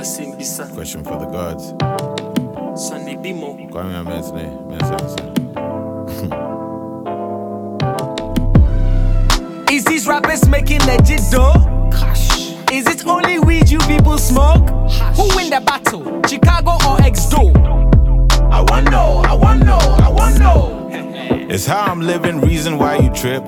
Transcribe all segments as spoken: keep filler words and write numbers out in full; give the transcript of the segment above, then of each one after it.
Question for the gods. Sunday Bimo. Kwame Amensne, Mensa. Is these rappers making legit dough? Cash. Is it only weed you people smoke? Hash. Who win the battle, Chicago or X-Do? I wanna know, I wanna know, I wanna know. It's how I'm living, reason why you trip.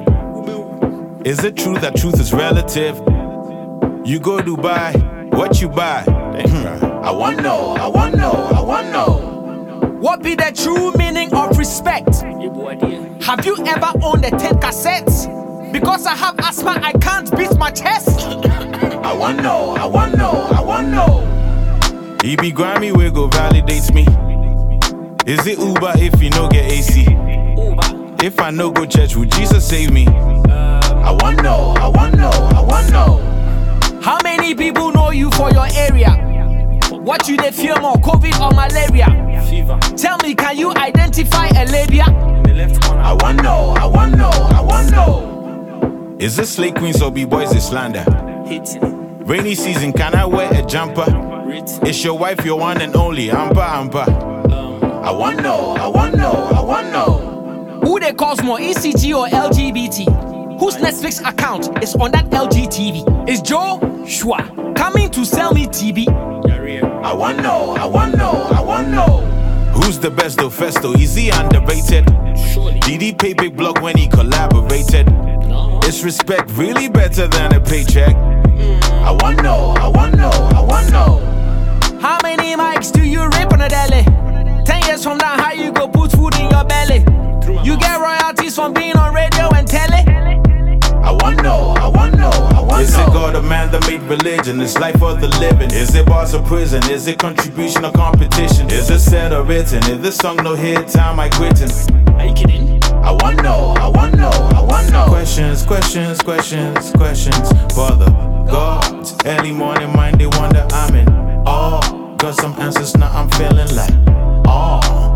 Is it true that truth is relative? You go Dubai, what you buy? I wanna know, I wanna know, I wanna know. What be the true meaning of respect? Have you ever owned a tape cassette? Because I have asthma, I can't beat my chest. I wanna know, I wanna know, I wanna know. E B Grammy wiggle validates me. Is it Uber if you no get A C? Uber. If I no go church, will Jesus save me? I wanna know, I wanna know, I wanna know. How many people know you for your area? What you did fear more, COVID or malaria? Fever. Tell me, can you identify a labia? In the left corner. I wanna know, I wanna know, I wanna know. Is this Slay Queens or B-Boys is slander? Hitting. Rainy season, can I wear a jumper? Written. Is your wife your one and only? Ampa, ampa. Um. I wanna know, I wanna know, I wanna know. Who they cause more, E C G or L G B T? Whose Netflix account is on that L G T V? Is Joe Shua coming to sell me T V? I wanna know, I wanna know, I wanna know. Who's the best though, Festo? Is he underrated? Surely. Did he pay big block when he collaborated? No. Is respect really better than a paycheck? Mm. I wanna know, I wanna know, I wanna know. How many mics do you rip on a daily? Ten years from now, how you go put food in your belly? You get royalties from being on radio and telly? I wanna know, I wanna know, I wanna know. Is it God or man that made religion? Is life for the living? Is it bars or prison? Is it contribution or competition? Is it said or written? If this song no hit, time I quitting. Are you kidding? I wanna know, I wanna know, I wanna know. Questions, questions, questions, questions for the gods. Early morning mind, they wonder I'm in awe. Got some answers now, I'm feeling like awe.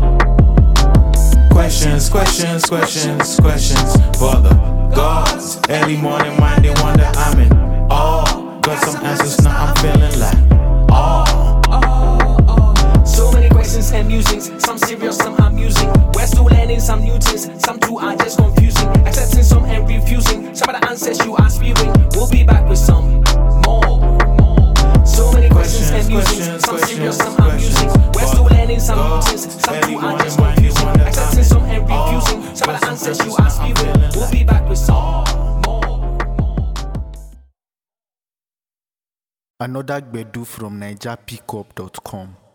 Questions, questions, questions, questions for the gods. Early morning mind, they wonder I'm in awe. Got some answers now, I'm feeling like awe. So many questions and musings, some serious, some amusing. We're still learning some new things, some too are just confusing. Accepting some and refusing. Some of the answers you are spewing. We'll be back with some more. So many questions, questions and musings, some serious, some amusing. We're still learning some new things, some too are just confusing. Accepting some and refusing. Some of the answers you are spewing. We'll be back with some more. Another Gbedu from Niger Pickup dot com.